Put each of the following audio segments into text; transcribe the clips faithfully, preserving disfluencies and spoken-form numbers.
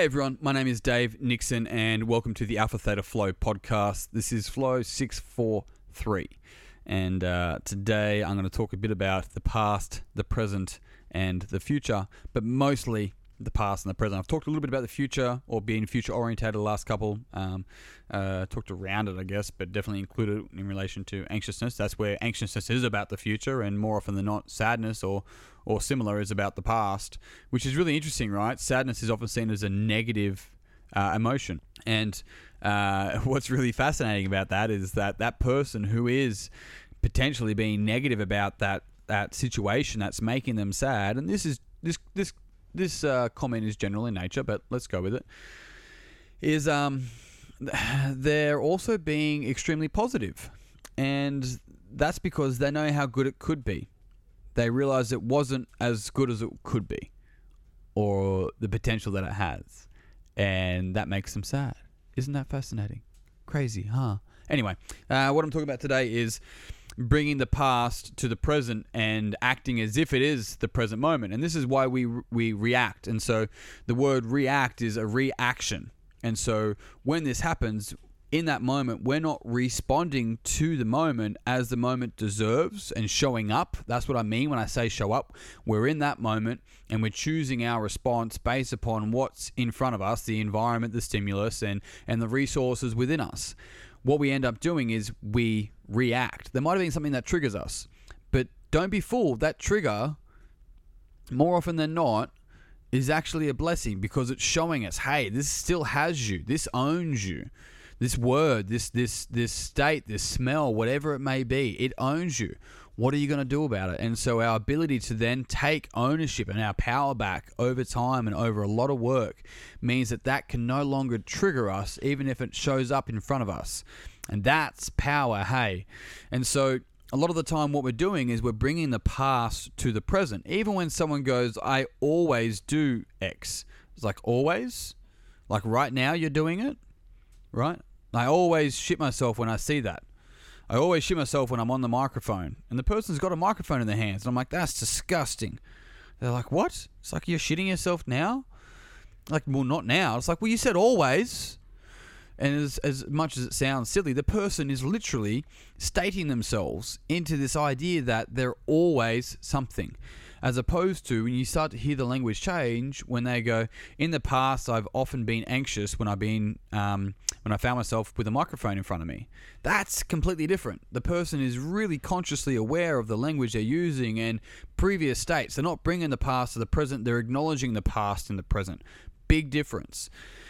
everyone, my name is Dave Nixon and welcome to the Alpha Theta Flow podcast. This is Flow six four three and uh, today I'm going to talk a bit about the past, the present and the future, but mostly the past and the present. I've talked a little bit about the future or being future orientated the last couple, um, uh, talked around it I guess, but definitely included in relation to anxiousness. That's where anxiousness is about the future, and more often than not sadness or or similar is about the past, which is really interesting, right? Sadness is often seen as a negative uh, emotion. And uh, what's really fascinating about that is that that person who is potentially being negative about that that situation that's making them sad, and this is this this this uh, comment is general in nature, but let's go with it, is um they're also being extremely positive. And that's because they know how good it could be. They realize it wasn't as good as it could be, or the potential that it has, and that makes them sad. Isn't that fascinating? Crazy, huh? Anyway, uh, what I'm talking about today is bringing the past to the present and acting as if it is the present moment. And this is why we we react. And so the word react is a reaction. And so when this happens, in that moment, we're not responding to the moment as the moment deserves and showing up. That's what I mean when I say show up. We're in that moment and we're choosing our response based upon what's in front of us, the environment, the stimulus, and, and the resources within us. What we end up doing is we react. There might have been something that triggers us, but don't be fooled. That trigger, more often than not, is actually a blessing, because it's showing us, hey, this still has you. This owns you. This word, this this this state, this smell, whatever it may be, it owns you. What are you going to do about it? And so our ability to then take ownership and our power back over time and over a lot of work means that that can no longer trigger us, even if it shows up in front of us. And that's power, hey. And so a lot of the time what we're doing is we're bringing the past to the present. Even when someone goes, I always do X. It's like, always? Like right now you're doing it? Right? I always shit myself when I see that. I always shit myself when I'm on the microphone. And the person's got a microphone in their hands. And I'm like, that's disgusting. They're like, what? It's like, you're shitting yourself now? Like, well, not now. It's like, well, you said always. And as, as much as it sounds silly, the person is literally stating themselves into this idea that they're always something. As opposed to when you start to hear the language change, when they go, in the past, I've often been anxious when I've been, um, when I found myself with a microphone in front of me. That's completely different. The person is really consciously aware of the language they're using and previous states. They're not bringing the past to the present. They're acknowledging the past in the present. Big difference.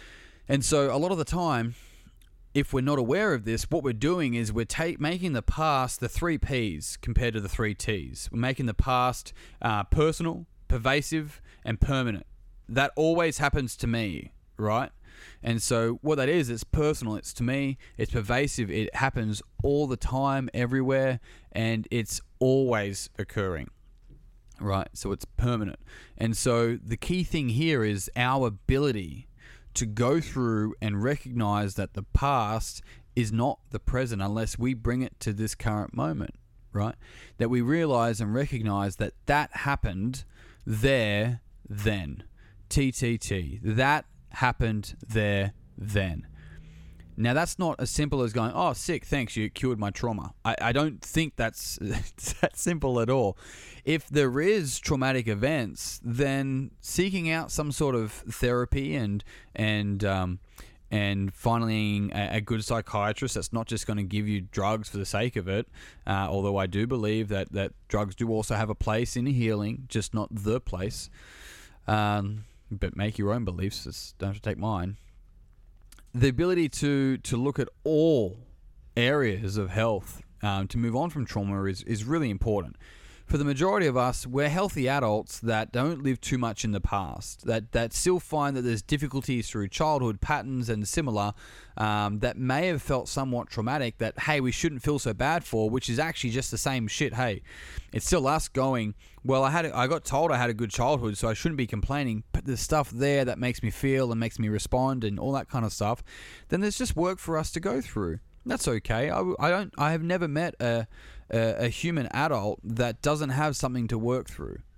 And so a lot of the time, if we're not aware of this, what we're doing is we're ta- making the past the three P's compared to the three T's. We're making the past uh, personal, pervasive, and permanent. That always happens to me, right? And so what that is, it's personal, it's to me, it's pervasive, it happens all the time, everywhere, and it's always occurring. Right? So it's permanent. And so the key thing here is our ability to go through and recognize that the past is not the present unless we bring it to this current moment, right? That we realize and recognize that that happened there, then. T T T. That happened there, then. Now, that's not as simple as going, oh, sick, thanks, you cured my trauma. I, I don't think that's that simple at all. If there is traumatic events, then seeking out some sort of therapy and and um, and finding a, a good psychiatrist that's not just going to give you drugs for the sake of it, uh, although I do believe that, that drugs do also have a place in healing, just not the place. Um, but make your own beliefs, just don't have to take mine. The ability to, to look at all areas of health um, to move on from trauma is, is really important. For the majority of us, we're healthy adults that don't live too much in the past, that, that still find that there's difficulties through childhood patterns and similar um, that may have felt somewhat traumatic that, hey, we shouldn't feel so bad for, which is actually just the same shit. Hey, it's still us going, well, I had a, I got told I had a good childhood, so I shouldn't be complaining, but there's stuff there that makes me feel and makes me respond and all that kind of stuff. Then there's just work for us to go through. That's okay. I, I don't. I have never met a, a a human adult that doesn't have something to work through.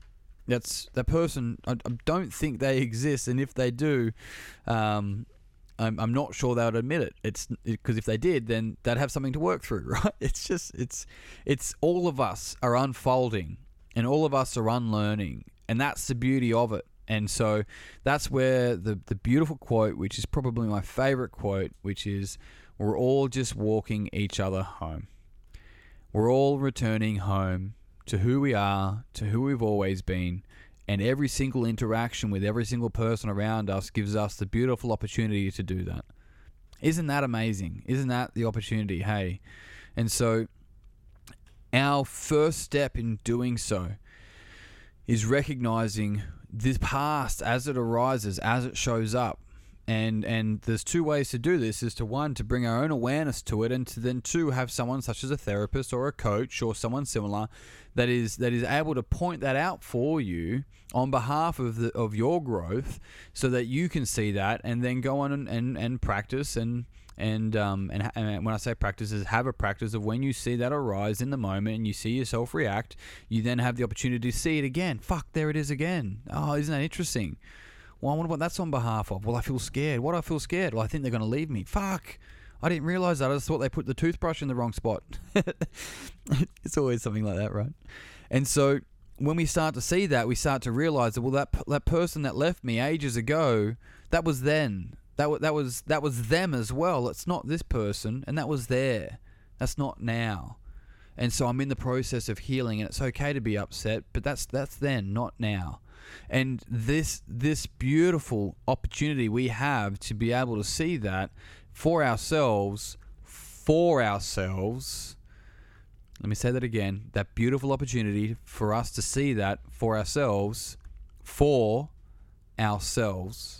That's that person. I, I don't think they exist, and if they do, um, I'm I'm not sure they would admit it. It's because if they did, then they'd have something to work through, right? It's just it's it's all of us are unfolding, and all of us are unlearning, and that's the beauty of it. And so that's where the the beautiful quote, which is probably my favorite quote, which is, "We're all just walking each other home. We're all returning home to who we are, to who we've always been, and every single interaction with every single person around us gives us the beautiful opportunity to do that." Isn't that amazing? Isn't that the opportunity? Hey. And so our first step in doing so is recognizing this past as it arises, as it shows up. And and there's two ways to do this, is to one, to bring our own awareness to it, and to then two, have someone such as a therapist or a coach or someone similar that is that is able to point that out for you on behalf of the of your growth, so that you can see that and then go on and, and, and practice and and um and, and when I say practice, is have a practice of when you see that arise in the moment and you see yourself react, you then have the opportunity to see it again. Fuck, there it is again. Oh, isn't that interesting? Well, I wonder what that's on behalf of. Well, I feel scared. What do I feel scared? Well, I think they're going to leave me. Fuck. I didn't realize that. I just thought they put the toothbrush in the wrong spot. It's always something like that, right? And so when we start to see that, we start to realize that, well, that that person that left me ages ago, that was then. That, w- that, was, that was them as well. It's not this person, and that was there. That's not now. And so I'm in the process of healing, and it's okay to be upset, but that's that's then, not now. And this this beautiful opportunity we have to be able to see that for ourselves, for ourselves. Let me say that again. That beautiful opportunity for us to see that for ourselves, for ourselves,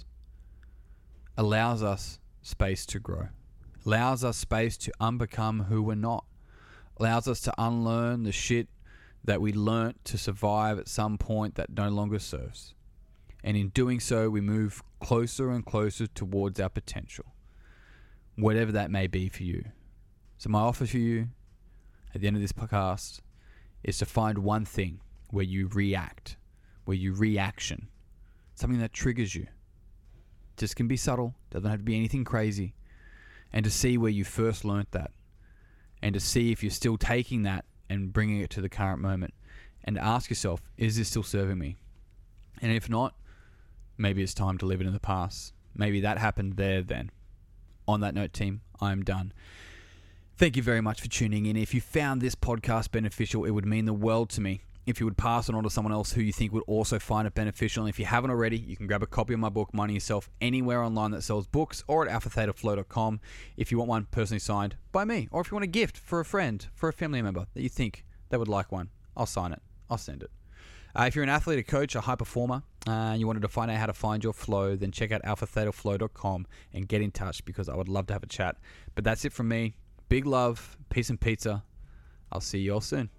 allows us space to grow, allows us space to unbecome who we're not, allows us to unlearn the shit that we learnt to survive at some point that no longer serves. And in doing so, we move closer and closer towards our potential, whatever that may be for you. So my offer for you at the end of this podcast is to find one thing where you react, where you reaction, something that triggers you. Just can be subtle, doesn't have to be anything crazy. And to see where you first learnt that, and to see if you're still taking that and bringing it to the current moment, and to ask yourself, is this still serving me? And if not, maybe it's time to leave it in the past. Maybe that happened there then. On that note, team, I'm done. Thank you very much for tuning in. If you found this podcast beneficial, it would mean the world to me if you would pass it on to someone else who you think would also find it beneficial. And if you haven't already, you can grab a copy of my book, Money Yourself, anywhere online that sells books, or at alpha theta flow dot com if you want one personally signed by me, or if you want a gift for a friend, for a family member that you think they would like one. I'll sign it. I'll send it. Uh, if you're an athlete, a coach, a high performer, uh, and you wanted to find out how to find your flow, then check out alpha theta flow dot com and get in touch, because I would love to have a chat. But that's it from me. Big love, peace and pizza. I'll see you all soon.